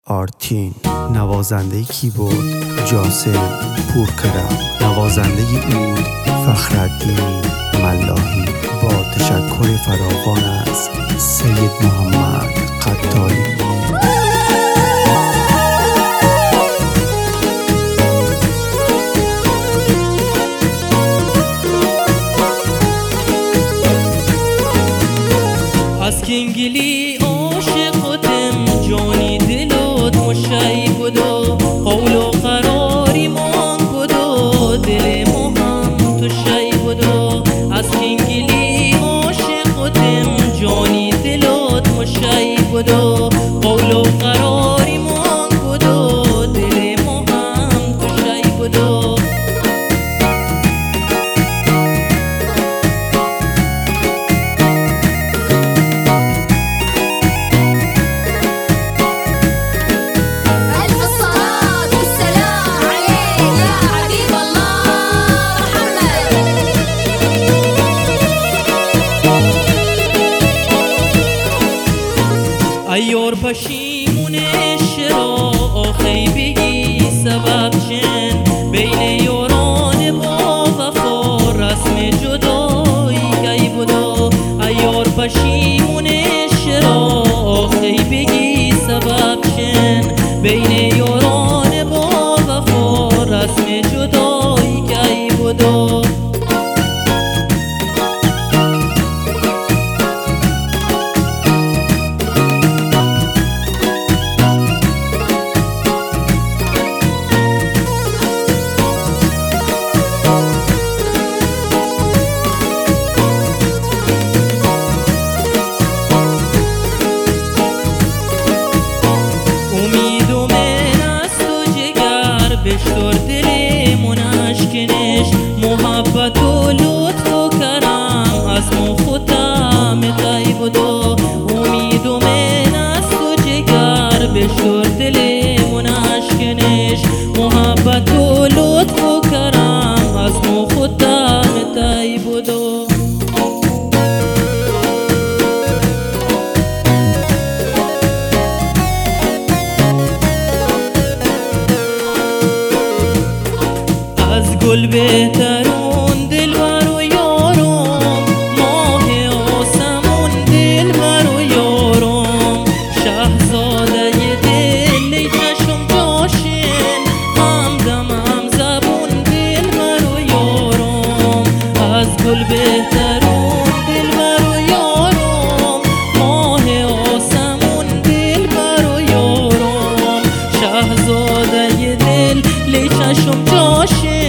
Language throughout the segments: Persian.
آرتین، نوازنده کیبورد جاسم پورکرم، نوازنده عود فخرالدین ملاحی، با تشکر فراوان از سید محمد قطاری. از کینگلی عاشقتم جانی دلت مشی بودو، قول و قراری من بودو، دل مهم تو شی بودو. از کینگلی عاشقتم جانی دلت مشی بودو، قول و قراری من بودو، دل مهم تو شی بودو. ایار پشیمون شرا آخی بگی سبب چن، بین یاران با وفا رسم جدایی کی بودا. ایار پشیمون شرا آخی بگی سبب چن، بین یاران با وفا رسم جدایی کی بودا. بشتر دل منش کنش، محبت و لطف و کرم از مو خودم تای بودو. امید و من از تو جگر بشتر دل منش کنش، محبت و لطف و کرم از مو خودم تای بودو. از گل بهترون دلبر و یارم، ماه آسمون دلبر و یارم، شهزاده دل ای چشم جاشن، همدم هم زبون دلبر و یارم. از گل بهترون دلبر و یارم، ماه آسمون دلبر و یارم، شهزاده دل ای چشم جاشن،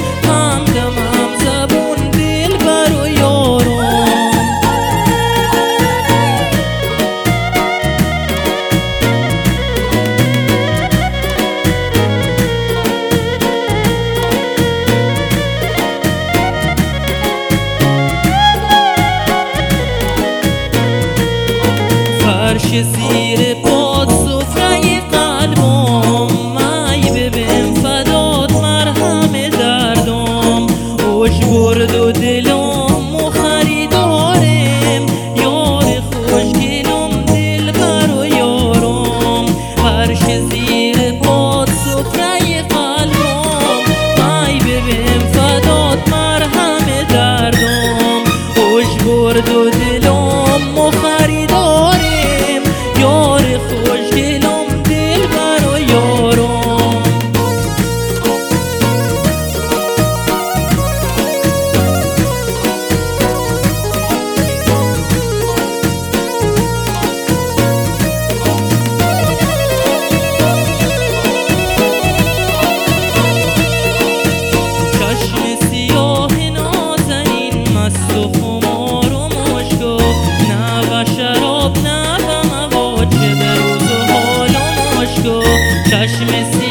فرش زیر پاد سفره قلبم، می ببین فدات مرهم دردم. اوش برد و دلم و خریدارم، یار خوشگلم دلبر و یارم. فرش زیر پاد سفره قلبم، می ببین فدات مرهم دردم. اوش برد و دلم و خریدارم، یار خوشگلم دلبر و یارم. چشم سیاه نازنین مست و خمار و مشکو، نه و شراب نه و مواجه به روز و حال و مشکو. چشم